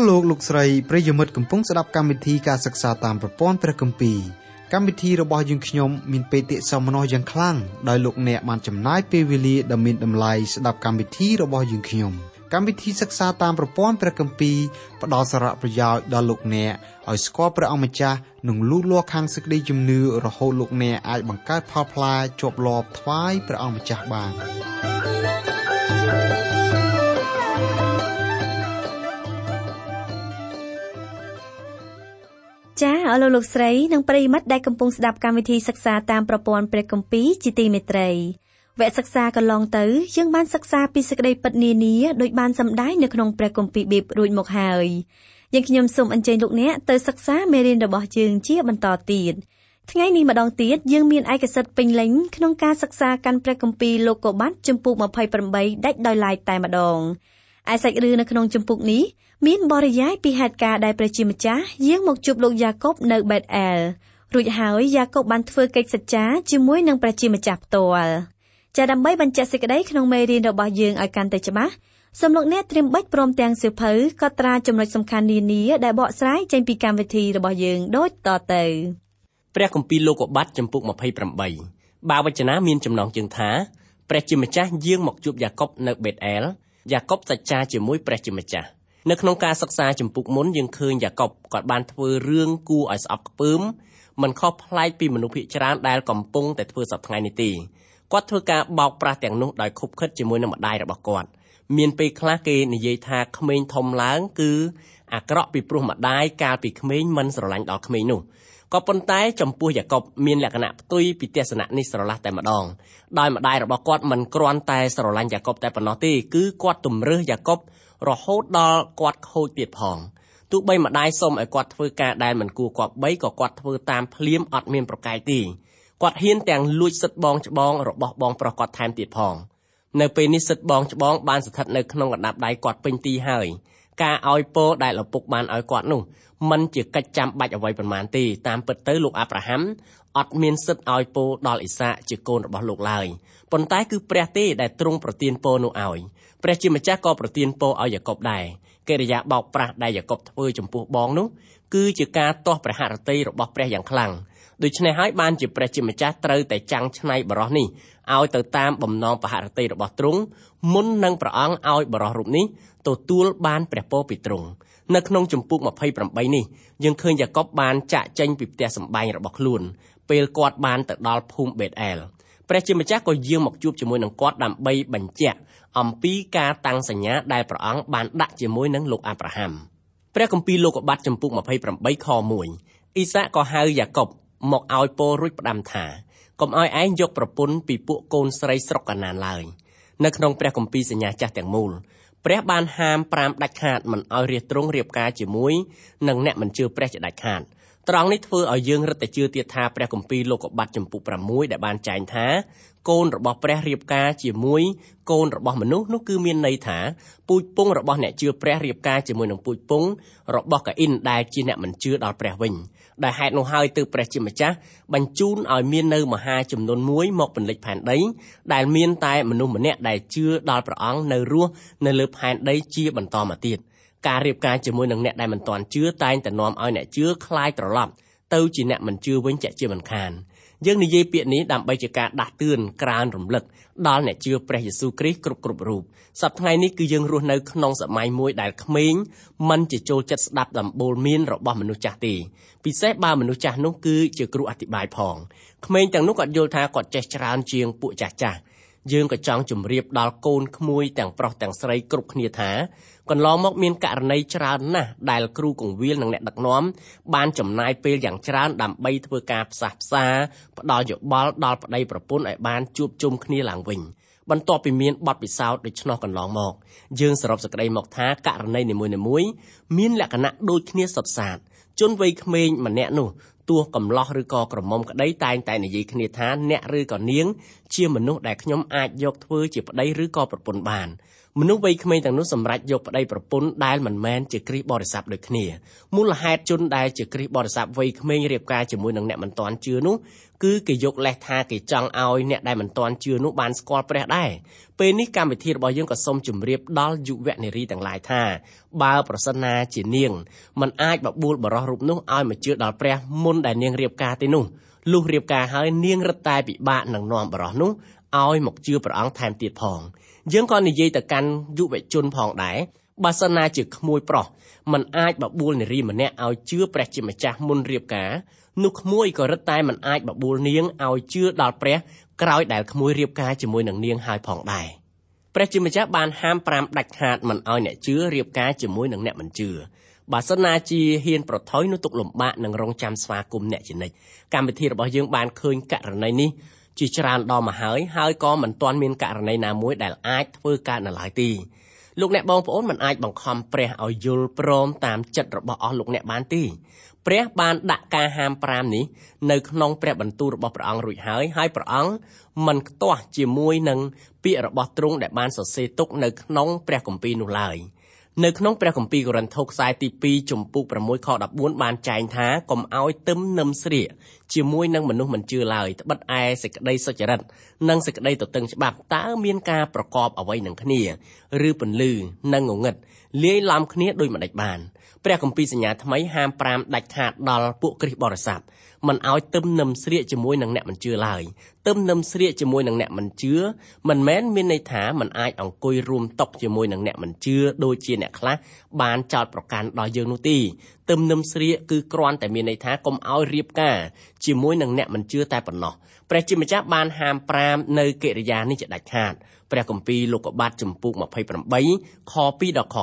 លោកលោកស្រីប្រិយមិត្តកំពុងស្ដាប់កម្មវិធីការសិក្សាតាមប្រព័ន្ធព្រះគម្ពីរកម្មវិធីរបស់យើងខ្ញុំមានបេតិសោមនស្សយ៉ាងខ្លាំងដោយលោកអ្នកបានចំណាយពេលវេលាដ៏មានតម្លៃស្ដាប់កម្មវិធីរបស់យើងខ្ញុំកម្មវិធីសិក្សាតាមប្រព័ន្ធព្រះគម្ពីរផ្ដល់សារៈប្រយោជន៍ដល់លោកអ្នកឲ្យស្គាល់ព្រះអង្គម្ចាស់និងលូតលាស់ខាងសេចក្តីជំនឿរហូតលោកអ្នកអាចបង្កើតផលផ្លែជាប់លាប់ថ្វាយព្រះអង្គម្ចាស់បានចាអរលោកស្រីនិងប្រិយមិត្តដែលកំពុងស្ដាប់កម្មវិធីសិក្សាតាមប្រព័ន្ធព្រះគម្ពីរជាទីមេត្រីវគ្គសិក្សាកន្លងទៅយើងបានសិក្សាពីសេចក្តីពិតនានាដោយបានសម្ដែងនៅក្នុងព្រះគម្ពីរបេបរួចមកហើយយើងខ្ញុំសូមអញ្ជើញលោកអ្នកទៅសិក្សាមេរៀនរបស់យើងជាបន្តទៀតថ្ងៃនេះម្ដងទៀតយើងមានឯកសិទ្ធិពេញលេញក្នុងការសិក្សាកាន់ព្រះគម្ពីរលោកកូបាត់ជំពូក28ដាច់ដោយឡែកតែម្ដងឯសាច់រឿងនៅក្នុងជំពូកនេះមានបរិយាយពីហេតុការណ៍ដែលព្រះជាម្ចាស់យាងមកជួបលោកយ៉ាកុបនៅបេតអែលរួចហើយយ៉ាកុបបានធ្វើកិច្ចសច្ចាជាមួយនឹងព្រះជាម្ចាស់ផ្ទាល់ចាដើម្បីបញ្ជាក់សេចក្តីក្នុងមេរៀនរបស់យើងឲ្យកាន់តែច្បាស់សូមលោកអ្នកត្រៀមបិចព្រមទាំងសៀវភៅកត់ត្រាចំណុចសំខាន់នានាដែលបកស្រាយចេញពីកម្មវិធីរបស់យើងដូចតទៅព្រះគម្ពីរលោកកូបាត់ជំពូក28បាវចនាមានចំណងជើងថាព្រះជាម្ចាស់យាងមកជួបយ៉ាកុបនៅបេតអែលយ៉ាកុបសច្ចាជាមួយព្រះជាម្ចាស់នៅក្នុងការសិក្សាជំពូកមុនយើងឃើញយ៉ាកុបគាត់បានធ្វើរឿងគួរឲ្យស្អប់ខ្ពើមមិនខុសប្លែកពីមនុស្សភាគច្រើនដែលកំពុងតែធ្វើសប្តាហ៍ថ្ងៃនេះទេគាត់ធ្វើការបោកប្រាស់ទាំងនោះដោយខុបខិតជាមួយនឹងម្ដាយរបស់គាត់មានពេលខ្លះគេនិយាយថាក្មេងធំឡើងគឺអាក្រក់ពីព្រោះម្ដាយកាលពីក្មេងមិនស្រឡាញ់ដល់ក្មេងនោះក៏ប៉ុន្តែចំពោះយ៉ាកុបមានលក្ខណៈផ្ទុយពីទស្សនៈនេះស្រឡះតែម្ដងដោយម្ដាយរបស់គាត់មិនគ្រាន់តែស្រឡាញ់យ៉ាកុបតែប៉ុណ្ណោះទេគឺគាត់ទម្រើសយ៉ាកុបរហូតដល់គាត់ខូចទៀតផងទោះបីម្ដាយសុំឲ្យគាត់ធ្វើការដែលមិនគួរគប្បីក៏គាត់ធ្វើតាមភ្លាមអត់មានប្រកែកទេគាត់ហ៊ានទាំងលួចសិទ្ធិបងច្បងរបស់បងប្រុសគាត់ថែមទៀតផងនៅពេលនេះសិទ្ធិបងច្បងបានស្ថិតនៅក្នុងកណ្ដាប់ដៃគាត់ពេញទីហើយការឲ្យពរដែលឪពុកបានឲ្យគាត់នោះមិនជាកិច្ចចាំបាច់អ្វីប៉ុន្មានទេតាមពិតទៅលោកអាប់រ៉ាហាំអត់មានសិទ្ធិឲ្យពរដល់អ៊ីសាកជាកូនរបស់លោកឡើយប៉ុន្តែគឺព្រះទេដែលទ្រង់ប្រទានពរនោះឲ្យព្រះជាម្ចាស់ក៏ប្រទានពរឲ្យយ៉ាកុបដែរកិរិយាបោកប្រាស់ដែលយ៉ាកុបធ្វើចំពោះបងនោះគឺជាការទាស់ព្រះハរតីរបស់ព្រះយ៉ាងខ្លាំងដូច្នេះហើយបានជាព្រះជាម្ចាស់ត្រូវតែចាំងឆ្នៃបរិសនេះឲ្យទៅតាមបំណងបហរតីរបស់ទ្រង់មុននឹងព្រះអង្គឲ្យបរិសរូបនេះទទួលបានព្រះពរពីទ្រង់នៅក្នុងជំពូក28នេះយើងឃើញយ៉ាកុបបានចាក់ចេញពីផ្ទះសម្បែងរបស់ខ្លួនពេលគាត់បានទៅដល់ភូមិបេតអែលព្រះជាម្ចាស់ក៏យាងមកជួបជាមួយនឹងគាត់ដើម្បីបញ្ជាក់អំពីការតាំងសញ្ញាដែលព្រះអង្គបានដាក់ជាមួយនឹងលោកអាប់រ៉ាហាំព្រះគម្ពីរលោកកូបាត់ជំពូក28ខ1អ៊ីសាកក៏ហៅយ៉ាកុបមកឲ្យពររួចផ្ដាំថាកុំឲ្យឯងយកប្រពន្ធពីពួកកូនស្រីស្រុកកាណានឡើយនៅក្នុងព្រះគម្ពីរសញ្ញាចាស់ទាំងមូលព្រះបានហាម5ដាច់ខាតមិនឲ្យរាជទ្រង់រៀបការជាមួយនឹងអ្នកមិនជឿព្រះជាដាច់ខាតត្រង់នេះធ្វើឲ្យយើងរឹតតែជឿទៀតថាព្រះគម្ពីរលោកកូបាត់ជំពូក6ដែលបានចែងថាកូនរបស់ព្រះរៀបការជាមួយកូនរបស់មនុស្សនោះគឺមានន័យថាពូជពង្សរបស់អ្នកជឿព្រះរៀបការជាមួយនឹងពូជពង្សរបស់កាអ៊ីនដែលជាអ្នកមិនជឿដល់ព្រះវិញដែលហេតុនោះហើយទើបព្រះជាម្ចាស់បញ្ជូនឲ្យមាននៅមហាចំនួនមួយមកពន្លិចផែនដីដែលមានតែមនុស្សម្នាក់ដែលជឿដល់ព្រះអង្គនៅរស់នៅលើផែនដីជាបន្តមកទៀតការរៀបការជាមួយនឹងអ្នកដែលមិនទាន់ជឿតែងតែនាំឲ្យអ្នកជឿคล้ายត្រឡប់ទៅជាអ្នកមិនជឿវិញជាមិនខានយើងនិយាយពាក្យនេះដើម្បីជាការដាស់តឿនក្រើនរំលឹកដល់អ្នកជឿព្រះយេស៊ូវគ្រីស្ទគ្រប់រូបសប្តាហ៍ថ្ងៃនេះគឺយើងរស់នៅក្នុងសម័យមួយដែលក្មេងមិនជាចូលចិត្តស្ដាប់ដំបូលមានរបស់មនុស្សចាស់ទេពិសេសបើមនុស្សចាស់នោះគឺជាគ្រូអធិប្បាយផងក្មេងទាំងនោះគាត់យល់ថាគាត់ចេះច្រើនជាងពួកចាស់ចាស់យើងក៏ចង់ជម្រាបដល់កូនក្មួយទាំងប្រុសទាំងស្រីគ្រប់គ្នាថាកន្លងមកមានករណីច្រើនណាស់ដែលគ្រូកងវិលនិងអ្នកដឹកនាំបានចំណាយពេលយ៉ាងច្រើនដើម្បីធ្វើការផ្សះផ្សាផ្ដល់យោបល់ដល់ប្តីប្រពន្ធឲ្យបានជួបជុំគ្នាឡើងវិញបន្ទាប់ពីមានបទពិសោធន៍ដូច្នោះកន្លងមកយើងសរុបសេចក្តីមកថាករណីនីមួយៗមានលក្ខណៈដូចគ្នាសុទ្ធសាធជនវ័យក្មេងម្នាក់នោះទោះកំឡោះឬក៏ក្រមុំក្តីតែងតែនិយាយគ្នាថាអ្នកឬក៏នាងជាមនុស្សដែលខ្ញុំអាចយកធ្វើជាប្តីឬក៏ប្រពន្ធបានមនុស្សវ័យក្មេងទាំងនោះសម្រេចយកប្តីប្រពន្ធដែលមិនមែនជាគ្រីស្ទបរិស័ទដូចគ្នាមូលហេតុជនដែលជាគ្រីស្ទបរិស័ទវ័យក្មេងរៀបការជាមួយនឹងអ្នកមិនទាន់ជឿនោះគឺគេយកលេសថាគេចង់ឲ្យអ្នកដែលមិនទាន់ជឿនោះបានស្គាល់ព្រះដែរពេលនេះកម្មវិធីរបស់យើងក៏សូមជម្រាបដល់យុវនារីទាំងឡាយថាបើប្រសិនណាជានាងមិនអាចបបួលបរិសរូបនោះឲ្យមកជឿដល់ព្រះមុនដែលនាងរៀបការទេនោះលុះរៀបការហើយនាងរឹតតែពិបាកនឹងនាំបរិសនោះឲ្យមកជឿព្រះអង្គថែមទៀតផងយើងក៏និយាយទៅកាន់យុវជនផងដែរបើសិនណាជាក្មួយប្រុសមិនអាចបបួលនារីម្នាក់ឲ្យជឿព្រះជាម្ចាស់មុនរៀបការនោះក្មួយក៏រឹតតែមិនអាចបបួលនាងឲ្យជឿដល់ព្រះក្រោយដែលក្មួយរៀបការជាមួយនឹងនាងហើយផងដែរព្រះជាម្ចាស់បានហាម5ដាច់ខាតមិនឲ្យអ្នកជឿរៀបការជាមួយនឹងអ្នកមិនជឿបើសិនណាជាហ៊ានប្រថុយនោះទុកលំបាកនឹងរងចាំស្វាគមន៍អ្នកជានិច្ចកម្មវិធីរបស់យើងបានឃើញករណីនេះជាច្រើនដងមកហើយក៏មិនទាន់មានករណីណាមួយដែលអាចធ្វើកើតនៅឡើយទេលោកអ្នកបងប្អូនមិនអាចបង្ខំព្រះឲ្យយល់ព្រមតាមចិត្តរបស់អស់លោកអ្នកបានទេព្រះបានដាក់ការហាម5នេះនៅក្នុងព្រះបន្ទូលរបស់ព្រះអង្គរួចហើយព្រះអង្គមិនខ្ទាស់ជាមួយនឹងពាក្យរបស់ទ្រង់ដែលបានសរសេរទុកនៅក្នុងព្រះគម្ពីរនោះឡើយនៅក្នុងព្រះគម្ពីរកូរិនថូសខ្សែទី2ចំពុក6ខ14បានចែងថាកុំឲ្យទឹមនឹមស្រៀកជាមួយនឹងមនុស្សមិនជឿឡើយត្បិតឯសេចក្តីសុចរិតនិងសេចក្តីទទឹងច្បាប់តើមានការប្រកបអ្វីនឹងគ្នាឬពន្លឺនិងងងឹតលាយឡំគ្នាដូចម្តេចបានព្រះគម្ពីរសញ្ញាថ្មីហាម5ដាច់ខាតដល់ពួកគ្រិស្តបរិស័ទមិនឲ្យទឹមនឹមស្រៀកជាមួយនឹងអ្នកមិនជឿឡើយទឹមនឹមស្រៀកជាមួយនឹងអ្នកមិនជឿមិនមែនមានន័យថាមិនអាចអង្គុយរួមតុជាមួយនឹងអ្នកមិនជឿដូចជាអ្នកខ្លះបានចោទប្រកាន់ដល់យើងនោះទេទឹមនឹមស្រៀកគឺគ្រាន់តែមានន័យថាកុំឲ្យរៀបការជាមួយនឹងអ្នកមិនជឿតែប៉ុណ្ណោះព្រះជាម្ចាស់បានហាម5នៅកិរិយានេះជាដាច់ខាតព្រះគម្ពីរលោកុបាទចំពុក28ខ2ដល់ខ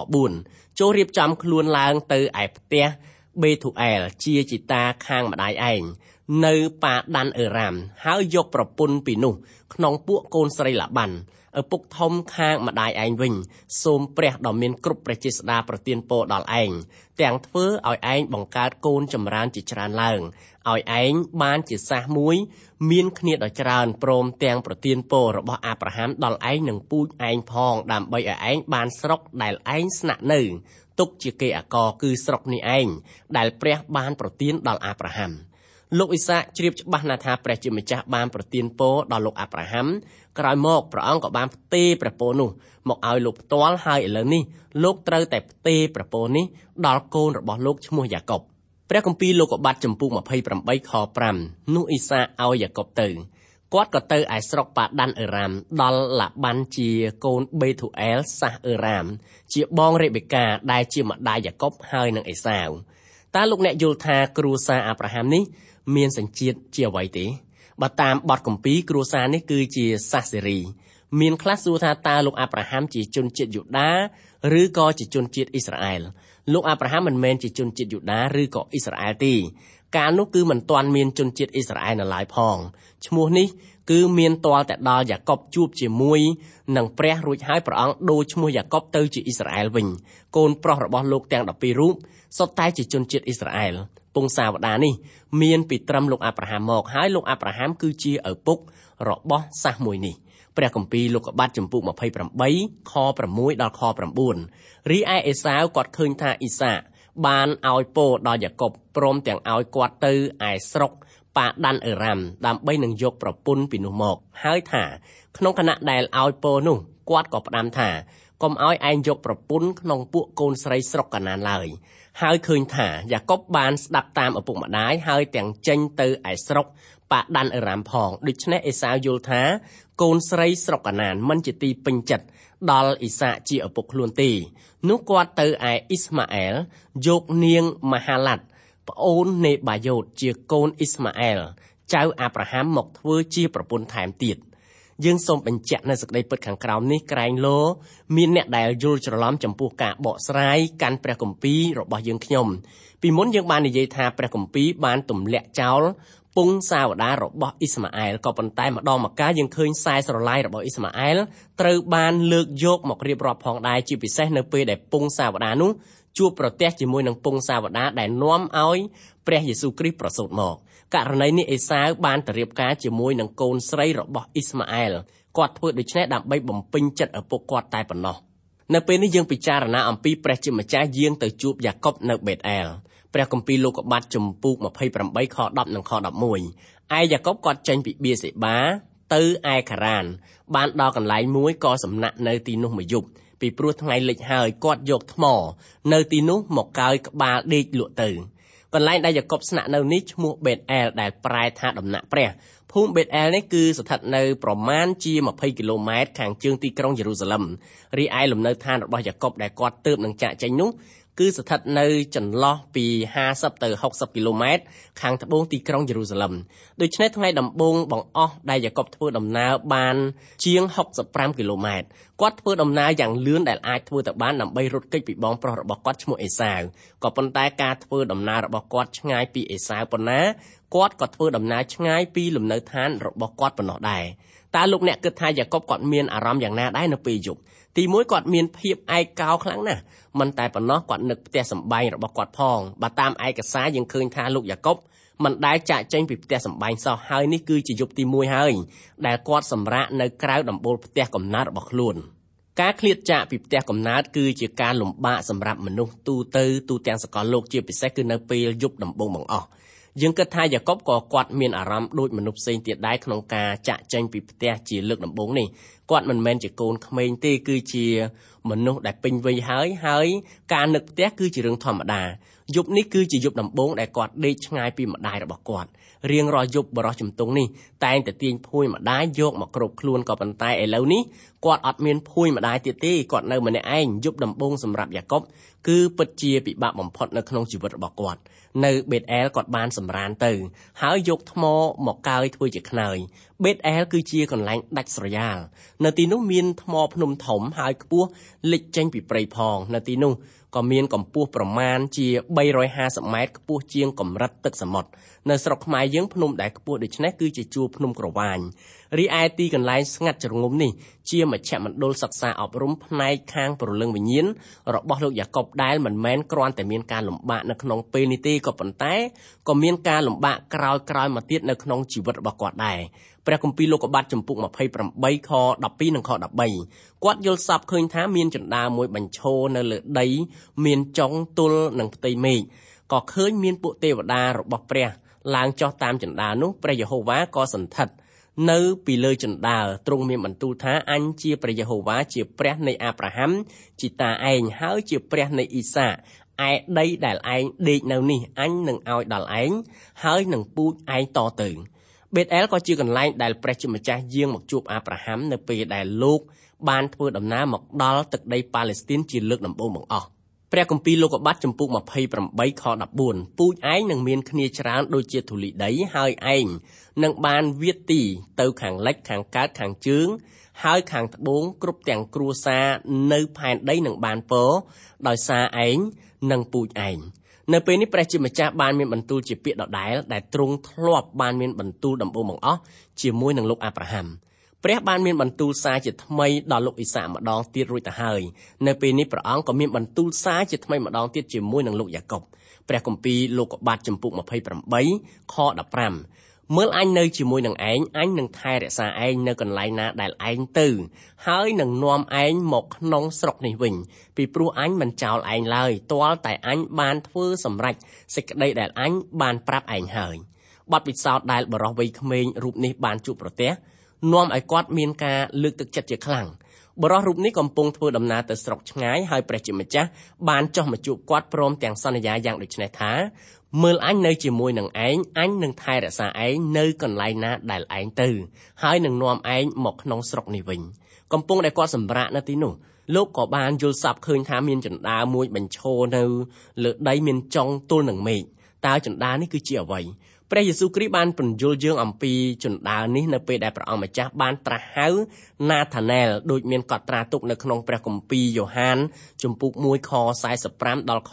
4ចូលរៀបចំខ្លួនឡើងទៅឯផ្ទះបេធូអែលជាជីតាខាងម្ដាយឯងនៅប៉ាដានអេរ៉ាមហើយយកប្រពន្ធពីនោះក្នុងពួកកូនស្រីឡាបានឪពុកធំខាងម្ដាយឯងវិញសូមព្រះដ៏មានគ្រប់ព្រះចេស្តាប្រទានពរដល់ឯងទាំងធ្វើឲ្យឯងបង្កើតកូនចម្រើនជាច្រើនឡើងឲ្យឯងបានជាសះមួយមានគ្នាដ៏ច្រើនព្រមទាំងប្រទានពររបស់អាប់រ៉ាហាំដល់ឯងនិងពូជឯងផងដើម្បីឲ្យឯងបានស្រុកដែលឯងស្នាក់នៅទុកជាគេអាករគឺស្រុកនេះឯងដែលព្រះបានប្រទានដល់អាប់រ៉ាហាំលោកអ៊ីសាកជ្រាបច្បាស់ណាស់ថាព្រះជាម្ចាស់បានប្រទានពរដល់លោកអាប់រ៉ាហាំក្រោយមកព្រះអង្គក៏បានផ្ទេរព្រះពរនោះមកឲ្យលោកផ្ទាល់ហើយឥឡូវនេះលោកត្រូវតែផ្ទេរព្រះពរនេះដល់កូនរបស់លោកឈ្មោះយ៉ាកុបព្រះគម្ពីរលោកុបាទចំពុក28ខ5នោះអ៊ីសាកឲ្យយ៉ាកុបទៅគាត់ក៏ទៅឯស្រុកប៉ាដានអេរ៉ាមដល់ឡាបានជាកូនបេធូអែលសាសអេរ៉ាមជាបងរេបេកាដែលជាម្ដាយយ៉ាកុបហើយនឹងអេសាវតើលោកអ្នកយល់ថាគ្រួសារអាប់រ៉ាហាំនេះមានសញ្ជាតិជាអ្វីទេបើតាមបទគម្ពីរគ្រួសារនេះគឺជាសាសសេរីមានខ្លះសួរថាតើលោកអាប់រ៉ាហាំជាជនជាតិយូដាឬក៏ជាជនជាតិអ៊ីស្រាអែលលោកអាប់រ៉ាហាំមិនមែនជាជនជាតិយូដាឬក៏អ៊ីស្រាអែលទេកាលនោះគឺមិនទាន់មានជនជាតិអ៊ីស្រាអែលនៅឡើយផងឈ្មោះនេះគឺមានទាល់តែដល់យ៉ាកុបជួបជាមួយនឹងព្រះរួចហើយព្រះអង្គដូរឈ្មោះយ៉ាកុបទៅជាអ៊ីស្រាអែលវិញកូនប្រុសរបស់លោកទាំង12រូបសុទ្ធតែជាជនជាតិអ៊ីស្រាអែលពងសាវតានេះមានពីត្រឹមលោកអាប់រ៉ាហាំមកហើយលោកអាប់រ៉ាហាំគឺជាឪពុករបស់សាសមួយនេះព្រះគម្ពីរលោកុបាទចំពុក28ខ6ដល់ខ9រីឯអេសាវគាត់ឃើញថាអ៊ីសាកបានឲ្យពរដល់យ៉ាកុបព្រមទាំងឲ្យគាត់ទៅឯស្រុកប៉ាដានអេរ៉ាមដើម្បីនឹងយកប្រពន្ធពីនោះមកហើយថាក្នុងខណៈដែលឲ្យពរនោះគាត់ក៏ផ្ដាំថាកុំឲ្យឯងយកប្រពន្ធក្នុងពួកកូនស្រីស្រុកកាណានឡើយហើយឃើញថាយ៉ាកុបបានស្ដាប់តាមឪពុកម្ដាយហើយទាំងចេញទៅឯស្រុកប៉ាដានអេរ៉ាមផងដូច្នេះអេសាវយល់ថាកូនស្រីស្រុកកាណានមិនជាទីពេញចិត្តដល់អ៊ីសាកជាឪពុកខ្លួនទេនោះគាត់ទៅឯអ៊ីស្ម៉ាអែលយកនាងមហាឡាត់ប្អូននេបាយ៉ូតជាកូនអ៊ីស្ម៉ាអែលចៅអាប់រ៉ាហាំមកធ្វើជាប្រពន្ធថែមទៀតយើងសូមបញ្ជាក់នៅសេចក្តីពិតខាងក្រោមនេះក្រែងលោមានអ្នកដែលយល់ច្រឡំចំពោះការបកស្រាយកាន់ព្រះគម្ពីររបស់យើងខ្ញុំពីមុនយើងបាននិយាយថាព្រះគម្ពីរបានទម្លាក់ចោលពពងសាវតារបស់អ៊ីស្ម៉ាអែលក៏ប៉ុន្តែម្ដងម្កាលយើងឃើញខ្សែស្រឡាយរបស់អ៊ីស្ម៉ាអែលត្រូវបានលើកយកមករៀបរាប់ផងដែរជាពិសេសនៅពេលដែលពងសាវតានោះជួបប្រទះជាមួយនឹងពងសាវតាដែលនាំឲ្យព្រះយេស៊ូវគ្រីស្ទប្រសូតមកករណីនេះអេសាវបានទៅរៀបការជាមួយនឹងកូនស្រីរបស់អ៊ីស្ម៉ាអែលគាត់ធ្វើដូច្នេះដើម្បីបំពេញចិត្តឪពុកគាត់តែប៉ុណ្ណោះនៅពេលនេះយើងពិចារណាអំពីព្រះជាម្ចាស់យាងទៅជួបយ៉ាកុបនៅបេតអែលព្រះគម្ពីរលោកុបាទជំពូក28ខ10និងខ11ឯយ៉ាកុបគាត់ចេញពីបៀសេបាទៅឯខារ៉ានបានដល់កន្លែងមួយក៏សំណាក់នៅទីនោះមួយយប់ពីព្រោះថ្ងៃលិចហើយគាត់យកថ្មនៅទីនោះមកកើយក្បាលដេកលក់ទៅកន្លែងដែលយ៉ាកុបស្នាក់នៅនេះឈ្មោះបេតអែលដែលប្រែថាដំណាក់ព្រះភូមិបេតអែលនេះគឺស្ថិតនៅប្រមាណជា20គីឡូម៉ែត្រខាងជើងទីក្រុងយេរូសាឡិមរីឯលំនៅឋានរបស់យ៉ាកុបដែលគាត់ទើបនឹងចាកចេញនោះគឺស្ថិតនៅចន្លោះពី50ទៅ60គីឡូម៉ែត្រខាងត្បូងទីក្រុងយេរូសាឡិមដូច្នេះថ្ងៃដំបូងបង្អស់ដែលយ៉ាកុបធ្វើដំណើរបានជាង65គីឡូម៉ែត្រគាត់ធ្វើដំណើរយ៉ាងលឿនដែលអាចធ្វើទៅបានដើម្បីរត់គេចពីបងប្រុសរបស់គាត់ឈ្មោះអេសាវក៏ប៉ុន្តែការធ្វើដំណើររបស់គាត់ឆ្ងាយពីអេសាវប៉ុណ្ណាគាត់ក៏ធ្វើដំណើរឆ្ងាយពីលំនៅឋានរបស់គាត់ប៉ុណ្ណោះដែរតើលោកអ្នកគិតថាយ៉ាកុបគាត់មានអារម្មណ៍យ៉ាងណាដែរនៅពេលយប់ទីមួយគាត់មានភាពឯកោខ្លាំងណាស់មិនតែប៉ុណ្ណោះគាត់នឹកផ្ទះសម្បែងរបស់គាត់ផងបើតាមឯកសារយើងឃើញថាលោកយ៉ាកុបមិនដែលចាកចេញពីផ្ទះសម្បែងសោះហើយនេះគឺជាយប់ទី1ហើយដែលគាត់សម្រាកនៅក្រៅដំបូលផ្ទះកំណើតរបស់ខ្លួនការឃ្លាតចាកពីផ្ទះកំណើតគឺជាការលំបាកសម្រាប់មនុស្សទូទាំងសកលលោកជាពិសេសគឺនៅពេលយប់ដំបូងបង្អស់យើងគិតថាយ៉ាកុបក៏គាត់មានអារម្មណ៍ដូចមនុស្សផ្សេងទៀតដែរក្នុងការចាក់ចេញពីផ្ទះជាលើកដំបូងនេះគាត់មិនមែនជាកូនក្មេងទេគឺជាមនុស្សដែលពេញវ័យហើយការនឹកផ្ទះគឺជារឿងធម្មតាយប់នេះគឺជាយប់ដំបូងដែលគាត់ដេកឆ្ងាយពីម្ដាយរបស់គាត់រៀងរាល់យប់បរិសុទ្ធជំទង់នេះតែងតែទាញភួយម្ដាយយកមកគ្របខ្លួនក៏ប៉ុន្តែឥឡូវនេះគាត់អត់មានភួយម្ដាយទៀតទេគាត់នៅម្នាក់ឯងយប់ដំបូងសម្រាប់យ៉ាកុបគឺពិតជាពិបាកបំផុតនៅក្នុងជីវិតរបស់គាត់នៅបេតអែលគាត់បានសម្រានទៅហើយយកថ្មមកកើយធ្វើជាខ្នើយបេតអែលគឺជាកន្លែងដាច់ស្រយាលនៅទីនោះមានថ្មភ្នំធំហើយខ្ពស់លិចចេញពីព្រៃផងនៅទីនោះក៏មានកម្ពស់ប្រមាណជា350ម៉ែត្រខ្ពស់ជាងកម្រិតទឹកសមុទ្រនៅស្រុកខ្មែរយើងភ្នំដែលខ្ពស់ដូចនេះគឺជាជួរភ្នំក្រវាញរីឯទីកន្លែងស្ងាត់ជ្រងំនេះជាមជ្ឈមណ្ឌលសិក្សាអប់រំផ្នែកខាងព្រលឹងវិញ្ញាណរបស់លោកយ៉ាកុបដែលមិនមែនគ្រាន់តែមានការលំបាកនៅក្នុងពេលនេះទេក៏ប៉ុន្តែក៏មានការលំបាកក្រោយមកទៀតនៅក្នុងជីវិតរបស់គាត់ដែរព្រះគម្ពីរលោកុបាទជំពូក28ខ12និងខ13គាត់យល់សប្តិឃើញថាមានជណ្ដើរមួយបញ្ឈរនៅលើដីមានចុងទល់នឹងផ្ទៃមេឃក៏ឃើញមានពួកទេវតារបស់ព្រះឡើងចុះតាមជណ្ដើរនោះព្រះយេហូវ៉ាក៏សន្ធិដ្ឋនៅពីលើជណ្ដើរទ្រង់មានបន្ទូលថាអញជាព្រះយេហូវ៉ាជាព្រះនៃអាប់រ៉ាហាំជាតាឯងហើយជាព្រះនៃអ៊ីសាឯដីដែលឯងដេកនៅនេះអញនឹងឲ្យដល់ឯងហើយនឹងពូជឯងតទៅបេតអែលក៏ជាកន្លែងដែលព្រះជាម្ចាស់យាងមកជួបអាប់រ៉ាហាំនៅពេលដែលលោកបានធ្វើដំណើរមកដល់ទឹកដីប៉ាឡេស្ទីនជាលើកដំបូងបង្អស់ព្រះគម្ពីរលោកុបាទជំពូក28ខ14ពូជឯងនឹងមានគ្នាច្រើនដូចជាធូលីដីហើយឯងនឹងបានវាទទីទៅខាងលិចខាងកើតខាងជើងហើយខាងត្បូងគ្រប់ទាំងគ្រួសារនៅផែនដីនឹងបានពរដោយសារឯងនិងពូជឯងនៅពេលនេះព្រះជាម្ចាស់បានមានបន្ទូលជាពាក្យដដែលដែលទ្រង់ធ្លាប់បានមានបន្ទូលដំបូងបង្អស់ជាមួយនឹងលោកអាប់រ៉ាហាំព្រះបានមានបន្ទូលសារជាថ្មីដល់លោកអ៊ីសាកម្ដងទៀតរួចទៅហើយនៅពេលនេះព្រះអង្គក៏មានបន្ទូលសារជាថ្មីម្ដងទៀតជាមួយនឹងលោកយ៉ាកុបព្រះគម្ពីរលោកុបាទជំពូក28ខ15មើលអញនៅជាមួយនឹងឯងអញនឹងថែរក្សាឯងនៅកន្លែងណាដែលឯងទៅហើយនឹងនាំឯងមកក្នុងស្រុកនេះវិញពីព្រោះអញមិនចោលឯងឡើយទាល់តែអញបានធ្វើសម្រេចសេចក្តីដែលអញបានប្រាប់ឯងហើយបទពិសោធន៍ដែលបរិសុទ្ធវ័យក្មេងរូបនេះបានជួបប្រទះនាំឲ្យគាត់មានការលើកទឹកចិត្តជាខ្លាំងបរិសុទ្ធរូបនេះកំពុងធ្វើដំណើរទៅស្រុកឆ្ងាយហើយព្រះជាម្ចាស់បានចុះមកជួបគាត់ព្រមទាំងសន្យាយ៉ាងដូចនេះថាមើលអញនៅជាមួយនឹងឯងអញនឹងថែរក្សាឯងនៅកន្លែងណាដែលឯងទៅហើយនឹងនាំឯងមកក្នុងស្រុកនេះវិញកំពុងដែលគាត់សម្រាកនៅទីនោះលោកក៏បានយល់សប្តិឃើញថាមានជណ្ដើរមួយបញ្ឈរនៅលើដីមានចុងទល់នឹងមេឃតើជណ្ដើរនេះគឺជាអ្វីព្រះយេស៊ូវគ្រីស្ទបានពន្យល់យើងអំពីជណ្ដើរនេះនៅពេលដែលព្រះអង្គម្ចាស់បានត្រាស់ហៅណាថាណែលដូចមានកត់ត្រាទុកនៅក្នុងព្រះគម្ពីរយ៉ូហានជំពូក1ខ45ដល់ខ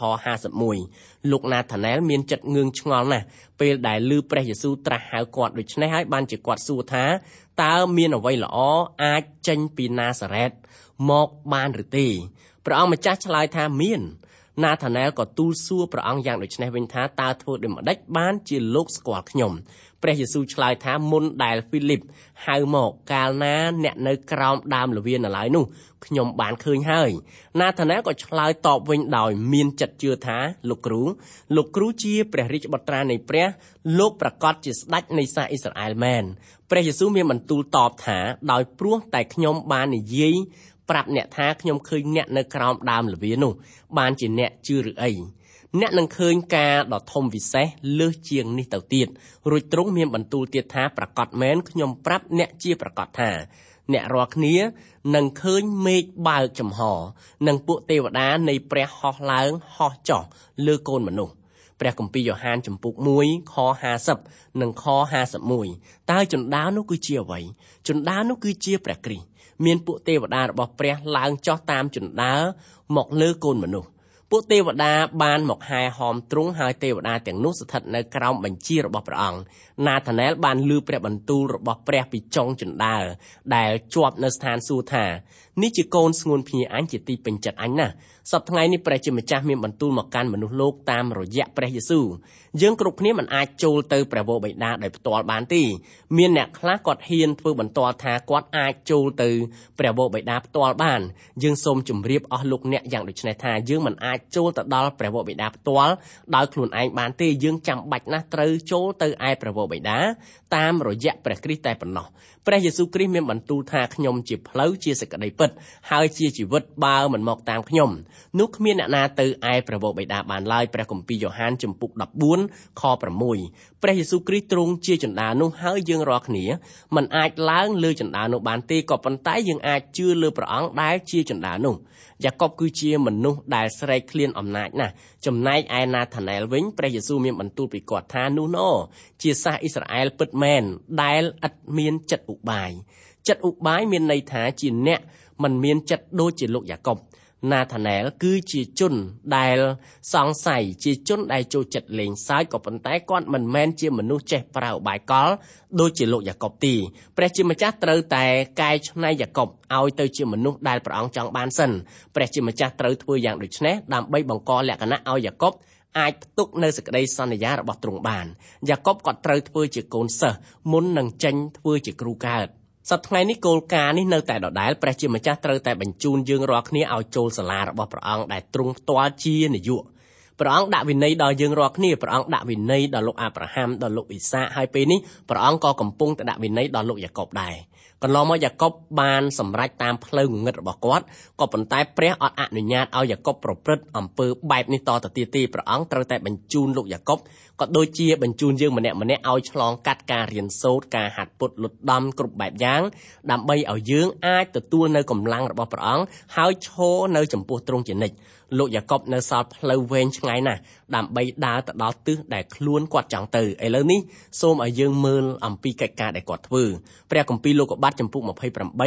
51លោកណាថាណែលមានចិត្តងឿងឆ្ងល់ណាស់ពេលដែលឮព្រះយេស៊ូវត្រាស់ហៅគាត់ដូច្នេះហើយបានជាគាត់សួរថាតើមានអ្វីល្អអាចចេញពីណាសារ៉េតមកបានឬទេព្រះអង្គម្ចាស់ឆ្លើយថាមានណាថាណែលក៏ទូលសួរព្រះអង្គយ៉ាងដូចនេះវិញថាតើធ្វើដូចម្ដេចបានជាលោកស្គាល់ខ្ញុំព្រះយេស៊ូវឆ្លើយថាមុនដែលហ្វីលីបហៅមកកាលណាអ្នកនៅក្រោមដើមល្វានៅឡើយនោះខ្ញុំបានឃើញហើយណាថាណែលក៏ឆ្លើយតបវិញដោយមានចិត្តជឿថាលោកគ្រូជាព្រះរាជបុត្រានៃព្រះលោកប្រកាសជាស្ដេចនៃសាសអ៊ីស្រាអែលមែនព្រះយេស៊ូវមានបន្ទូលតបថាដោយព្រោះតែខ្ញុំបាននិយាយប្រាប់អ្នកថាខ្ញុំឃើញអ្នកនៅក្រោមដើមល្វានោះបានជាអ្នកជឿឬអីអ្នកនឹងឃើញការដ៏ធំវិសេសលើសជាងនេះទៅទៀតរួចទ្រង់មានបន្ទូលទៀតថាប្រកាសមែនខ្ញុំប្រាប់អ្នកជាប្រកាសថាអ្នករាល់គ្នានឹងឃើញមេឃបើកចំហនិងពួកទេវតានៃព្រះហោះឡើងហោះចុះលើកូនមនុស្សព្រះគម្ពីរយ៉ូហានជំពូក1ខ50និងខ51តើជណ្ដើរនោះគឺជាអ្វីជណ្ដើរនោះគឺជាព្រះគ្រីស្ទមានពួកទេវតារបស់ព្រះឡើងចុះតាមជណ្ដើរមកលើកូនមនុស្សពួកទេវតាបានមកហែហោមទ្រង់ហើយទេវតាទាំងនោះស្ថិតនៅក្រោមបញ្ជារបស់ព្រះអង្គណាថាណែលបានឮព្រះបន្ទូលរបស់ព្រះពីចុងជណ្ដើរដែលជាប់នៅស្ថានសួគ៌ថានេះជាកូនស្ងួនភ្ញាអញជាទីពេញចិត្តអញណាស់សប្តាហ៍ថ្ងៃនេះព្រះជាម្ចាស់មានបន្ទូលមកកាន់មនុស្សលោកតាមរយៈព្រះយេស៊ូវយើងគ្រប់គ្នាមិនអាចចូលទៅព្រះវរបិតាដោយផ្ទាល់បានទេមានអ្នកខ្លះគាត់ហ៊ានធ្វើបន្ទាល់ថាគាត់អាចចូលទៅព្រះវរបិតាផ្ទាល់បានយើងសូមជម្រាបអស់លោកអ្នកយ៉ាងដូចនេះថាយើងមិនអាចចូលទៅដល់ព្រះវរបិតាផ្ទាល់ដោយខ្លួនឯងបានទេយើងចាំបាច់ណាស់ត្រូវចូលទៅឯព្រះវរបិតាតាមរយៈព្រះគ្រីស្ទតែប៉ុណ្ណោះព្រះយេស៊ូវគ្រីស្ទមានបន្ទូលថាខ្ញុំជាផ្លូវជាសេចក្តីពិតហើយជាជីវិតបើមិនមកតាមខ្ញុំនោះគ្មានអ្នកណាទៅឯព្រះវរបិតាបានឡើយព្រះគម្ពីរយ៉ូហានជំពូក14ខ6ព្រះយេស៊ូវគ្រីស្ទទ្រង់ជាជណ្ដើរនោះហើយយើងរាល់គ្នាមិនអាចឡើងលើជណ្ដើរនោះបានទេក៏ប៉ុន្តែយើងអាចជឿលើព្រះអង្គដែលជាជណ្ដើរនោះយ៉ាកុបគឺជាមនុស្សដែលស្រែកឃ្លានអំណាចណាស់ចំណែកឯណាថាណែលវិញព្រះយេស៊ូវមានបន្ទូលពីគាត់ថានោះណជាសាសអ៊ីស្រាអែលពិតមែនដែលឥតមានចិត្តឧបាយមានន័យថាជាអ្នកមិនមានចិត្តដូចជាលោកយ៉ាកុបណាថាណែលគឺជាជនដែលសង្ស័យជាជនដែលចូលចិត្តលេងសើចក៏ប៉ុន្តែគាត់មិនមែនជាមនុស្សចេះប្រើឧបាយកលដូចជាលោកយ៉ាកុបទេព្រះជាម្ចាស់ត្រូវតែកែច្នៃយ៉ាកុបឲ្យទៅជាមនុស្សដែលព្រះអង្គចង់បានសិនព្រះជាម្ចាស់ត្រូវធ្វើយ៉ាងដូចនេះដើម្បីបង្កលក្ខណៈឲ្យយ៉ាកុបអាចផ្ទុកនៅសេចក្តីសន្យារបស់ទ្រង់បានយ៉ាកុបក៏ត្រូវធ្វើជាកូនសិស្សមុននឹងចេញធ្វើជាគ្រូកើតសប្តាហ៍ថ្ងៃនេះគោលការណ៍នេះនៅតែដដែលព្រះជាម្ចាស់ត្រូវតែបញ្ជូនយើងរាល់គ្នាឲ្យចូលសាលារបស់ព្រះអង្គដែលទ្រង់ផ្ទាល់ជានាយកព្រះអង្គដាក់វិន័យដល់យើងរាល់គ្នាព្រះអង្គដាក់វិន័យដល់លោកអាប់រ៉ាហាំដល់លោកអ៊ីសាកហើយពេលនេះព្រះអង្គក៏កំពុងតែដាក់វិន័យដល់លោកយ៉ាកុបដែរកន្លងមកយ៉ាកុបបានសម្រេចតាមផ្លូវងងឹតរបស់គាត់ក៏ប៉ុន្តែព្រះអត់អនុញ្ញាតឲ្យយ៉ាកុបប្រព្រឹត្តអំពើបែបនេះតទៅទៀតទេព្រះអង្គត្រូវតែបញ្ជូនលោកយ៉ាកុបក៏ដូចជាបញ្ជូនយើងម្នាក់ៗឲ្យឆ្លងកាត់ការរៀនសូត្រការហាត់ពុតលុតដំគ្រប់បែបយ៉ាងដើម្បីឲ្យយើងអាចទទួលនៅកម្លាំងរបស់ព្រះអង្គហើយឈរនៅចំពោះទ្រង់ជានិច្ចលោកយ៉ាកុបនៅសល់ផ្លូវវែងឆ្ងាយណាស់ដើម្បីដើរទៅដល់ទិសដែលខ្លួនគាត់ចង់ទៅឥឡូវនេះសូមឲ្យយើងមើលអំពីកិច្ចការដែលគាត់ធ្វើព្រះគម្ពីរលោកុបាទចំពុក28ខ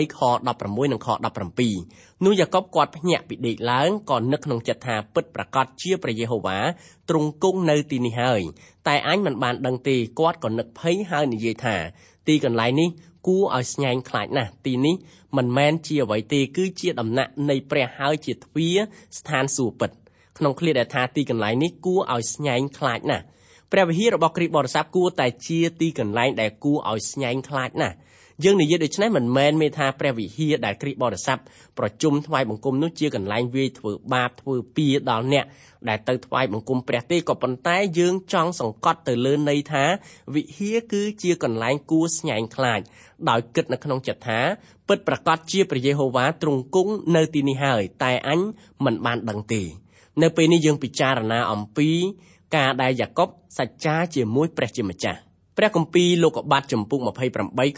16និងខ17នោះយ៉ាកុបគាត់ភ្ញាក់ពីដេកឡើងក៏នឹកក្នុងចិត្តថាពិតប្រាកដជាព្រះយេហូវ៉ាទ្រង់គង់នៅទីនេះហើយតែអញមិនបានដឹងទេគាត់ក៏នឹកភ័យហើយនិយាយថាទីកន្លែងនេះគួរឲ្យស្ញែងខ្លាចណាស់ទីនេះមិនមែនជាអ្វីទេគឺជាដំណាក់នៃព្រះហើយជាទ្វារស្ថានសួគ៌ពិតក្នុងឃ្លាដែលថាទីកន្លែងនេះគួរឲ្យស្ញែងខ្លាចណាស់ព្រះវិហាររបស់គ្រីស្ទបរិស័ទគួរតែជាទីកន្លែងដែលគួរឲ្យស្ញែងខ្លាចណាស់យើងនិយាយដូច្នេះមិនមែនមានថាព្រះវិហារដែលគ្រីស្ទបរិស័ទប្រជុំថ្វាយបង្គំនោះជាកន្លែងវាយធ្វើបាបធ្វើពៀដល់អ្នកដែលទៅថ្វាយបង្គំព្រះទេក៏ប៉ុន្តែយើងចង់សង្កត់ទៅលើន័យថាវិហារគឺជាកន្លែងគួរស្ញែងខ្លាចដោយគិតនៅក្នុងចិត្តថាពិតប្រាកដជាព្រះយេហូវ៉ាទ្រង់គង់នៅទីនេះហើយតែអញមិនបានដឹងទេនៅពេលនេះយើងពិចារណាអំពីការដែលយ៉ាកុបសច្ចាជាមួយព្រះជាម្ចាស់ព្រះគម្ពីរលោកុបាទចំពុក28ខ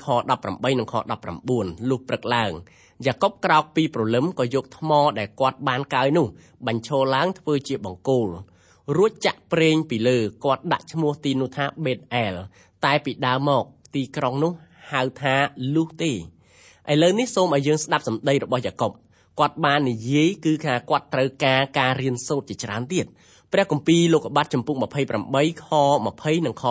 18និងខ19លុះព្រឹកឡើងយ៉ាកុបក្រោកពីព្រលឹមក៏យកថ្មដែលគាត់បានកោយនោះបញ្ឈរឡើងធ្វើជាបង្គោលរួចចាក់ប្រេងពីលើគាត់ដាក់ឈ្មោះទីនោះថា Bet-el តែពីដើមមកទីក្រុងនោះហៅថាលូសទេឥឡូវនេះសូមឲ្យយើងស្ដាប់សម្ដីរបស់យ៉ាកុបគាត់បាននិយាយគឺថាគាត់ត្រូវការរៀនសូត្រជាច្រើនទៀតព្រះគម្ពីរលោកុបាតចំពុក28ខ20និងខ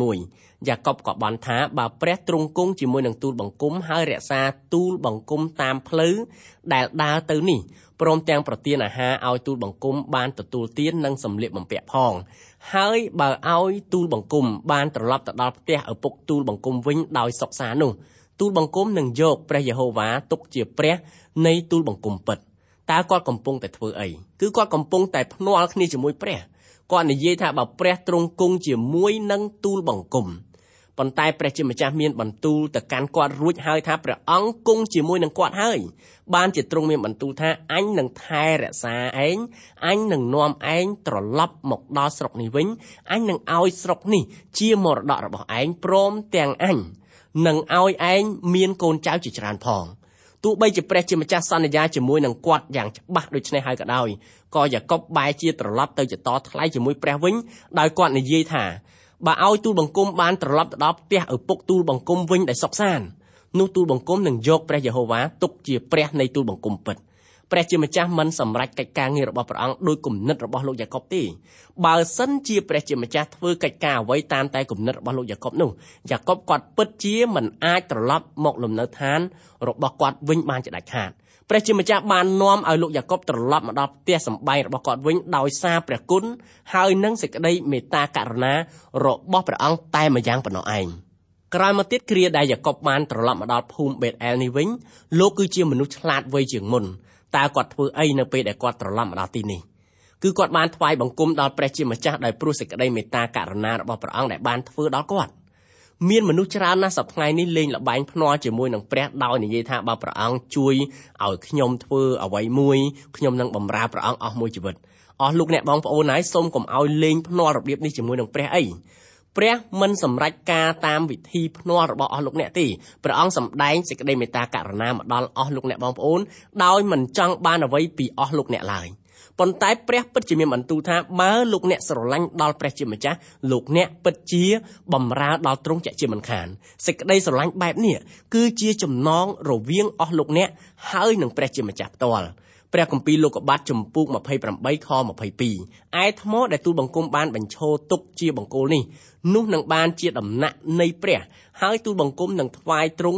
21យ៉ាកុបក៏បានថាបើព្រះទ្រង់គង់ជាមួយនឹងទូលបង្គំហើយរក្សាទូលបង្គំតាមផ្លូវដែលដើរទៅនេះព្រមទាំងប្រទានអាហារឲ្យទូលបង្គំបានទទួលទាននិងសម្លៀកបំពាក់ផងហើយបើឲ្យទូលបង្គំបានត្រឡប់ទៅដល់ផ្ទះឪពុកទូលបង្គំវិញដោយសុខសាន្តនោះទូលបង្គំនឹងយកព្រះយេហូវ៉ាទុកជាព្រះនៃទូលបង្គំពិតតើគាត់កំពុងតែធ្វើអីគឺគាត់កំពុងតែភ្នាល់គ្នាជាមួយព្រះគាត់និយាយថាបើព្រះទ្រង់គង់ជាមួយនឹងទូលបង្គំប៉ុន្តែព្រះជាម្ចាស់មានបន្ទូលទៅកាន់គាត់រួចហើយថាព្រះអង្គគង់ជាមួយនឹងគាត់ហើយបានជាទ្រង់មានបន្ទូលថាអញនឹងថែរក្សាឯងអញនឹងនាំឯងត្រឡប់មកដល់ស្រុកនេះវិញអញនឹងឲ្យស្រុកនេះជាមរតករបស់ឯងព្រមទាំងអញនឹងឲ្យឯងមានកូនចៅជាច្រើនផងទោះបីជាព្រះជាម្ចាស់សន្យាជាមួយនឹងគាត់យ៉ាងច្បាស់ដូច្នេះហើយក៏ដោយក៏យ៉ាកុបបែរជាត្រឡប់ទៅចតថ្លៃជាមួយព្រះវិញដោយគាត់និយាយថាបើឲ្យទូលបង្គំបានត្រឡប់ទៅដល់ផ្ទះឪពុកទូលបង្គំវិញដោយសុខសាន្តនោះទូលបង្គំនឹងយកព្រះយេហូវ៉ាទុកជាព្រះនៃទូលបង្គំពិតព្រះជាម្ចាស់មិនសម្រេចកិច្ចការងាររបស់ព្រះអង្គដោយគំនិតរបស់លោកយ៉ាកុបទេបើសិនជាព្រះជាម្ចាស់ធ្វើកិច្ចការអ្វីតាមតែគំនិតរបស់លោកយ៉ាកុបនោះយ៉ាកុបគាត់ពិតជាមិនអាចត្រឡប់មកលំនៅឋានរបស់គាត់វិញបានជាដាច់ខាតព្រះជាម្ចាស់បាននាំឲ្យលោកយ៉ាកុបត្រឡប់មកដល់ផ្ទះសម្បែងរបស់គាត់វិញដោយសារព្រះគុណហើយនឹងសេចក្តីមេត្តាករុណារបស់ព្រះអង្គតែម្យ៉ាងប៉ុណ្ណោះឯងក្រោយមកទៀតគ្រាដែលយ៉ាកុបបានត្រឡប់មកដល់ភូមិបេតអែលនេះវិញលោកគឺជាមនុស្សឆ្លាតវៃជាងមុនតើគាត់ធ្វើអីនៅពេលដែលគាត់ត្រឡប់មកដល់ទីនេះគឺគាត់បានថ្វាយបង្គំដល់ព្រះជាម្ចាស់ដោយព្រោះសេចក្តីមេត្តាករុណារបស់ព្រះអង្គដែលបានធ្វើដល់គាត់មានមនុស្សច្រើនណាស់សប្តាហ៍ថ្ងៃនេះលេងល្បែងភ្នាល់ជាមួយនឹងព្រះដោយនិយាយថាបើព្រះអង្គជួយឲ្យខ្ញុំធ្វើអ្វីមួយខ្ញុំនឹងបម្រើព្រះអង្គអស់មួយជីវិតអស់លោកអ្នកបងប្អូនហើយសូមកុំឲ្យលេងភ្នាល់របៀបនេះជាមួយនឹងព្រះអីព្រះមិនសម្រេចការតាមវិធីភ្នាល់របស់អស់លោកអ្នកទេព្រះអង្គសម្ដែងសេចក្តីមេត្តាករុណាមកដល់អស់លោកអ្នកបងប្អូនដោយមិនចង់បានអ្វីពីអស់លោកអ្នកឡើយប៉ុន្តែព្រះពិតជាមានបន្ទូលថាបើលោកអ្នកស្រឡាញ់ដល់ព្រះជាម្ចាស់លោកអ្នកពិតជាបម្រើដល់ទ្រង់ជាជាមិនខានសេចក្តីស្រឡាញ់បែបនេះគឺជាចំណងរវាងអស់លោកអ្នកហើយនឹងព្រះជាម្ចាស់ផ្ទាល់ព្រះគម្ពីរលោកុបាតចំពុក28ខ22ឯថ្មដែលទូលបង្គំបានបញ្ឈរទុកជាបង្គោលនេះនោះនឹងបានជាដំណាក់នៃព្រះហើយទូលបង្គំនឹងថ្វាយទ្រង់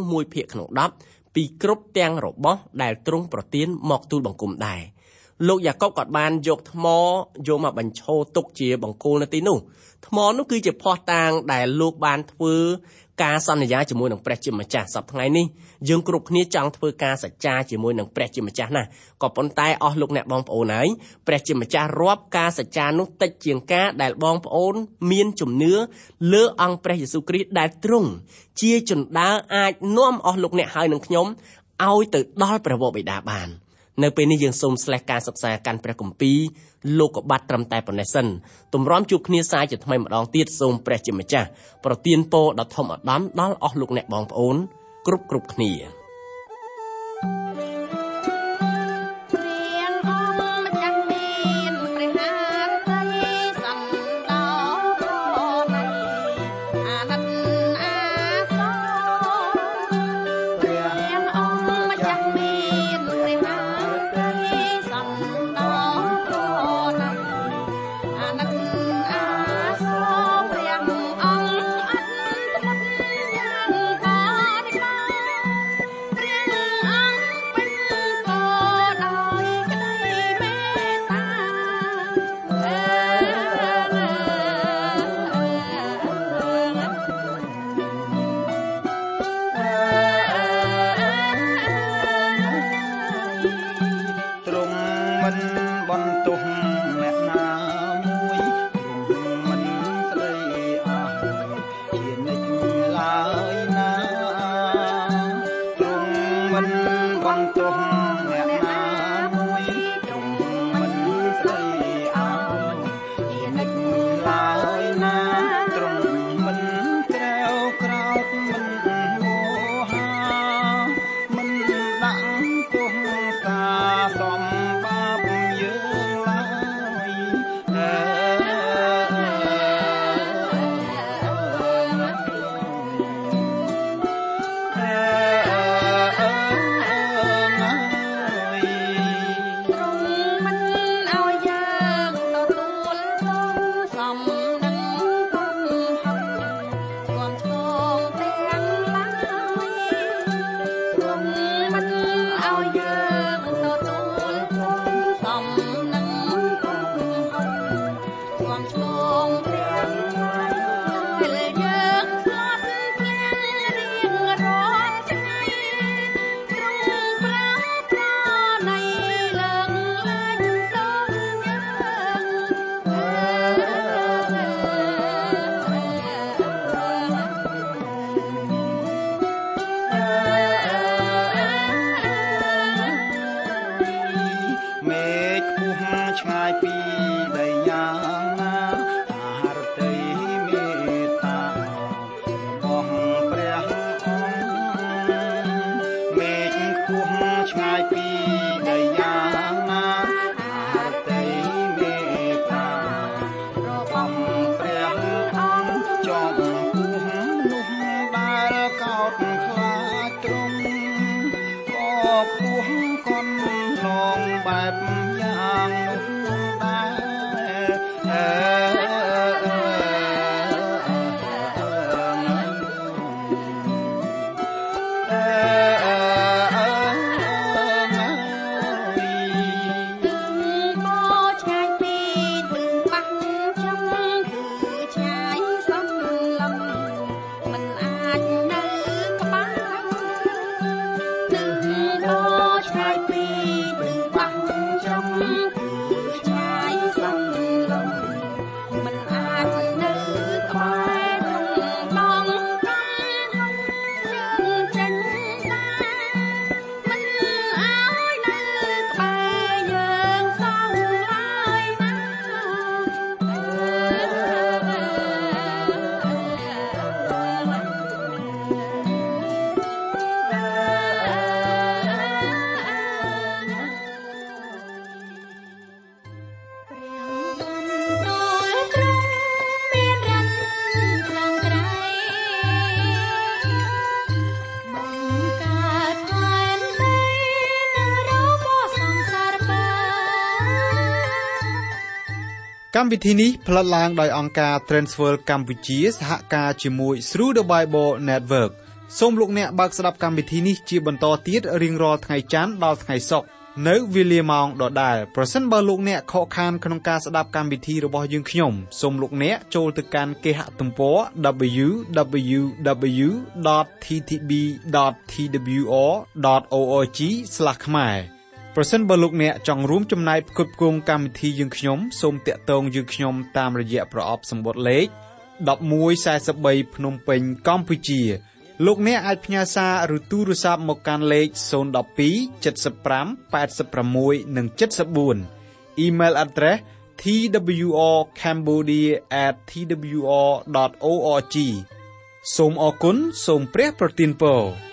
1/10ពីគ្រប់ទាំងរបស់ដែលទ្រង់ប្រទានមកទូលបង្គំដែរលោកយ៉ាកុបក៏បានយកថ្មយកមកបញ្ឈរទុកជាបង្គោលនៅទីនោះថ្មនោះគឺជាភស្តុតាងដែលលោកបានធ្វើការសន្យាជាមួយនឹងព្រះជាម្ចាស់សប្តាហ៍ថ្ងៃនេះយើងគ្រប់គ្នាចង់ធ្វើការសច្ចាជាមួយនឹងព្រះជាម្ចាស់ណាក៏ប៉ុន្តែអស់លោកអ្នកបងប្អូនហើយព្រះជាម្ចាស់រាប់ការសច្ចានោះតិចជាងការដែលបងប្អូនមានជំនឿលើអង្គព្រះយេស៊ូវគ្រីស្ទដែលទ្រង់ជាជណ្ដើរអាចនាំអស់លោកអ្នកហើយនឹងខ្ញុំឲ្យទៅដល់ព្រះវរបិតាបាននៅពេលនេះយើងសូមស្លេះការសិក្សាកាន់ព្រះគម្ពីរលោកុបាតត្រឹមតែប៉ុណ្ណេះសិនទម្រាំជួបគ្នាសាជាថ្មីម្ដងទៀតសូមព្រះជាម្ចាស់ប្រទានពរដ៏ធំឧត្តមដល់អស់លោកអ្នកបងប្អូនគ្រប់គ្នាឆ្ងាយពីដីយ៉ាងណាអរតីមេត្តារបស់ព្រះអង្គមេឃខ្ពស់ឆ្ងាយពីដីយ៉ាងណាអរតីមេត្តារបស់ព្រះអង្គចំពោះនោះដែលកោតខ្លាចទ្រង់ក៏ពោះកន់ឡងបែបយ៉ាងនោះដែរកម្មវិធីនេះផ្លាត់ឡើងដោយអង្គការ Transworld កម្ពុជាសហការជាមួយ Through the Bible Network សូមលោកអ្នកបើកស្ដាប់កម្មវិធីនេះជាបន្តទៀតរៀងរាល់ថ្ងៃច័ន្ទដល់ថ្ងៃសុក្រនៅវេលាម៉ោងដដែលប្រសិនបើលោកអ្នកខកខានក្នុងការស្ដាប់កម្មវិធីរបស់យើងខ្ញុំសូមលោកអ្នកចូលទៅកាន់គេហទំព័រ www.ttb.twr.org/ ខ្មែរប្រសិនបើលោកអ្នកចង់រួមចំណែកផ្គត់ផ្គង់កម្មវិធីយើងខ្ញុំសូមតាក់ទងយើងខ្ញុំតាមរយៈប្រអប់សម្បត្តិលេខ1143ភ្នំពេញកម្ពុជាលោកអ្នកអាចផ្ញើសារឬទូរស័ព្ទមកកាន់លេខ012 75 86 និង 74 Email address twrcambodia@twr.org សូមអរគុណសូមព្រះប្រទានពរ